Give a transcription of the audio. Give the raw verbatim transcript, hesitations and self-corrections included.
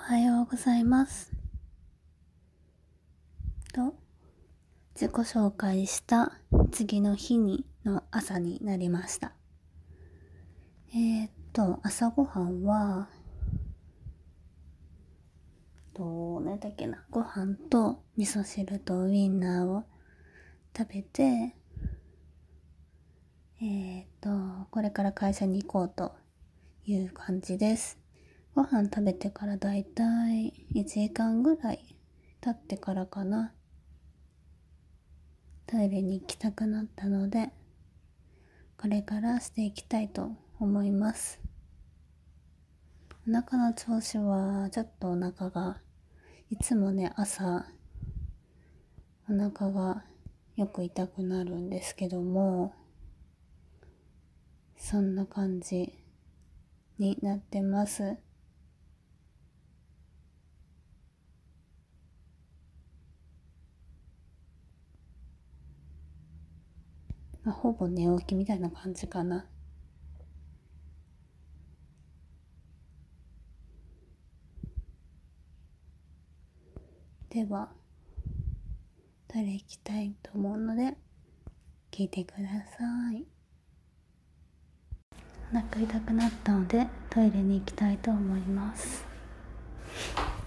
はようございます。と、自己紹介した次の日にの朝になりました。えーっと、朝ごはんは、と、何だっけな、ご飯と味噌汁とウインナーを食べて、えーっと、これから会社に行こうという感じです。ご飯食べてからだいたいいちじかんぐらい経ってからかな。トイレに行きたくなったので、これからしていきたいと思います。お腹の調子はちょっとお腹がいつもね朝お腹がよく痛くなるんですけども、そんな感じになってます。まあ、ほぼ寝起きみたいな感じかな。ではトイレ行きたいと思うので聞いてください。お腹痛くなったのでトイレに行きたいと思います。